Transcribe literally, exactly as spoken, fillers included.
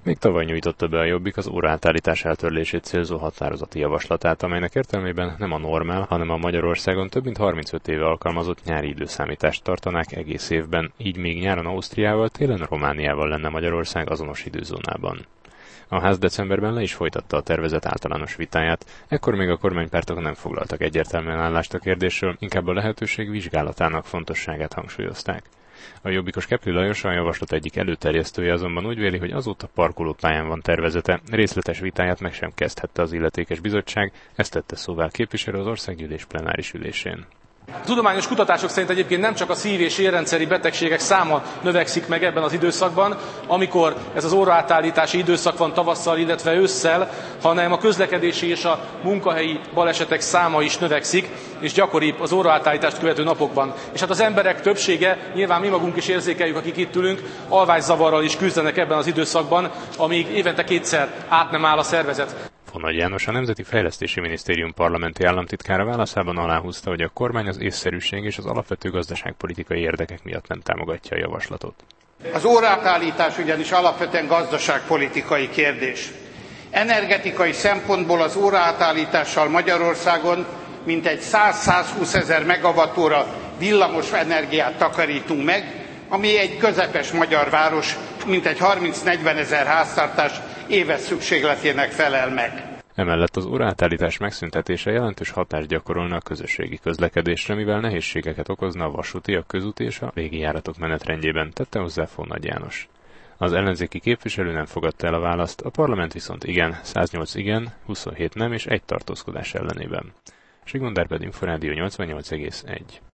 Még tavaly nyújtotta be a Jobbik az óraátállítás eltörlését célzó határozati javaslatát, amelynek értelmében nem a normál, hanem a Magyarországon több mint harmincöt éve alkalmazott nyári időszámítást tartanák egész évben, így még nyáron Ausztriával, télen Romániával lenne Magyarország azonos időzónában. A ház decemberben le is folytatta a tervezet általános vitáját, ekkor még a kormánypártok nem foglaltak egyértelműen állást a kérdésről, inkább a lehetőség vizsgálatának fontosságát hangsúlyozták. A jobbikos Kepli Lajos, a javaslat egyik előterjesztője azonban úgy véli, hogy azóta parkolópályán van tervezete, részletes vitáját meg sem kezdhette az illetékes bizottság, ezt tette szóvá képviselő az országgyűlés plenáris ülésén. A tudományos kutatások szerint egyébként nem csak a szív- és érrendszeri betegségek száma növekszik meg ebben az időszakban, amikor ez az óraátállítási időszak van tavasszal, illetve ősszel, hanem a közlekedési és a munkahelyi balesetek száma is növekszik, és gyakoribb az óraátállítást követő napokban. És hát az emberek többsége, nyilván mi magunk is érzékeljük, akik itt ülünk, alvászavarral is küzdenek ebben az időszakban, amíg évente kétszer át nem áll a szervezet. Nagy János, a Nemzeti Fejlesztési Minisztérium parlamenti államtitkára válaszában aláhúzta, hogy a kormány az észszerűség és az alapvető gazdaságpolitikai érdekek miatt nem támogatja a javaslatot. Az óraátállítás ugyanis alapvetően gazdaságpolitikai kérdés. Energetikai szempontból az óraátállítással Magyarországon mintegy száz-százhúsz ezer megawattóra villamos energiát takarítunk meg, ami egy közepes magyar város mintegy harminc-negyven ezer háztartás éves szükségletének felel meg. Emellett az óraátállítás megszüntetése jelentős hatást gyakorolna a közösségi közlekedésre, mivel nehézségeket okozna a vasúti, a közúti és a légijáratok menetrendjében, tette hozzá Nagy János. Az ellenzéki képviselő nem fogadta el a választ, a parlament viszont igen, száznyolc igen, huszonhét nem és egy tartózkodás ellenében. Sigmund Árpád, Inforádió nyolcvannyolc egész egy.